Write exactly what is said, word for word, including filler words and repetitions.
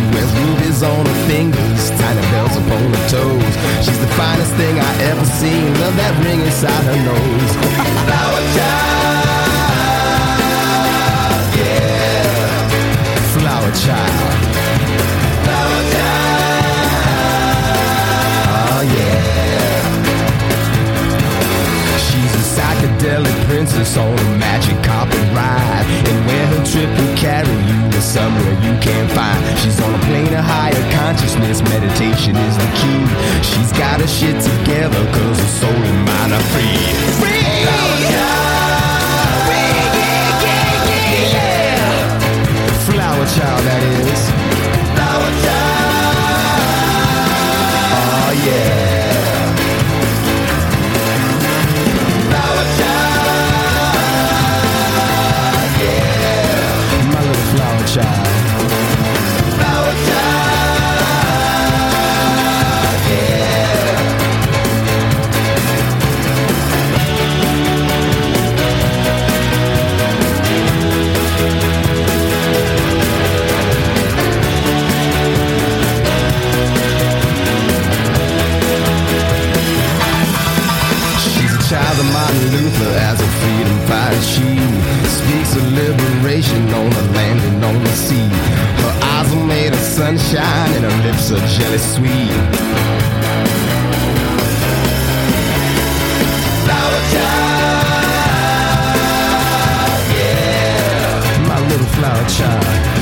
wears rubies on her fingers, tiny bells upon her toes. She's the finest thing I ever seen. Love that ring inside her nose. Flower child, yeah. Flower child, flower child, oh yeah. She's a psychedelic princess on a magic carpet ride, and where her trip will carry you is somewhere you can't find. She's on a plane of higher consciousness, meditation is the key. She's got her shit together, cause her soul and mind are free. Free! Flower child! Free! Yeah, yeah, yeah, yeah! Flower child, that is. Flower child! Oh yeah. Child. Flower child, yeah. She's a child of Martin Luther as a freedom fighter. She speaks of liberation on the land and on the sea. Her eyes are made of sunshine and her lips are jelly sweet. Flower child, yeah. My little flower child.